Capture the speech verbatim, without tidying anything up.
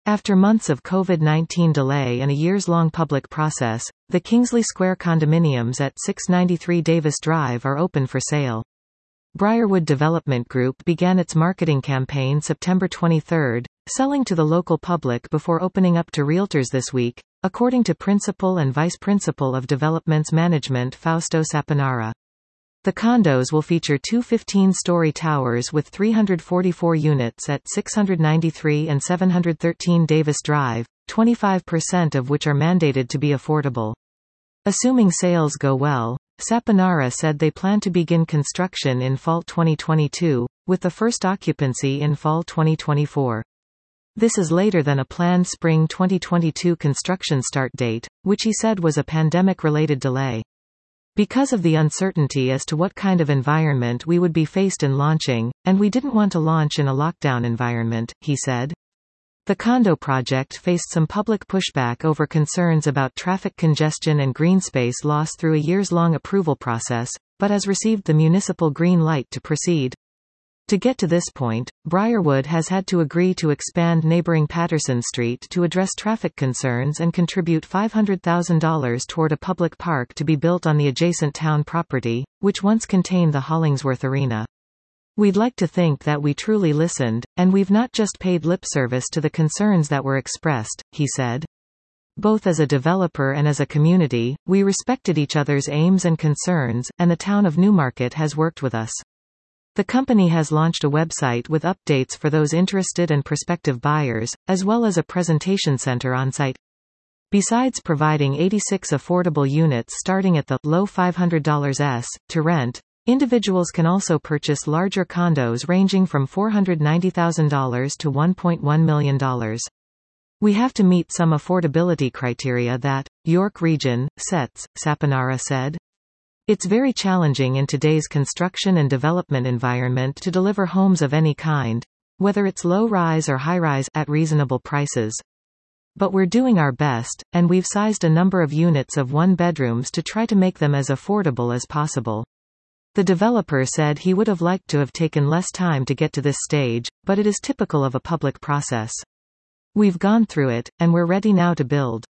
After months of COVID nineteen delay and a years-long public process, the Kingsley Square condominiums at six ninety-three Davis Drive are open for sale. Briarwood Development Group began its marketing campaign September twenty-third, selling to the local public before opening up to realtors this week, according to Principal and Vice Principal of Developments Management Fausto Saponara. The condos will feature two fifteen-story towers with three hundred forty-four units at six ninety-three and seven thirteen Davis Drive, twenty-five percent of which are mandated to be affordable. Assuming sales go well, Saponara said they plan to begin construction in fall twenty twenty-two, with the first occupancy in fall twenty twenty-four. This is later than a planned spring twenty twenty-two construction start date, which he said was a pandemic-related delay. Because of the uncertainty as to what kind of environment we would be faced in launching, and we didn't want to launch in a lockdown environment, he said. The condo project faced some public pushback over concerns about traffic congestion and green space loss through a years-long approval process, but has received the municipal green light to proceed. To get to this point, Briarwood has had to agree to expand neighboring Patterson Street to address traffic concerns and contribute five hundred thousand dollars toward a public park to be built on the adjacent town property, which once contained the Hollingsworth Arena. We'd like to think that we truly listened, and we've not just paid lip service to the concerns that were expressed, he said. Both as a developer and as a community, we respected each other's aims and concerns, and the town of Newmarket has worked with us. The company has launched a website with updates for those interested and prospective buyers, as well as a presentation center on site. Besides providing eighty-six affordable units starting at the low five hundred dollars to rent, individuals can also purchase larger condos ranging from four hundred ninety thousand dollars to one point one million dollars. We have to meet some affordability criteria that York Region sets, Saponara said. It's very challenging in today's construction and development environment to deliver homes of any kind, whether it's low-rise or high-rise, at reasonable prices. But we're doing our best, and we've sized a number of units of one-bedrooms to try to make them as affordable as possible. The developer said he would have liked to have taken less time to get to this stage, but it is typical of a public process. We've gone through it, and we're ready now to build.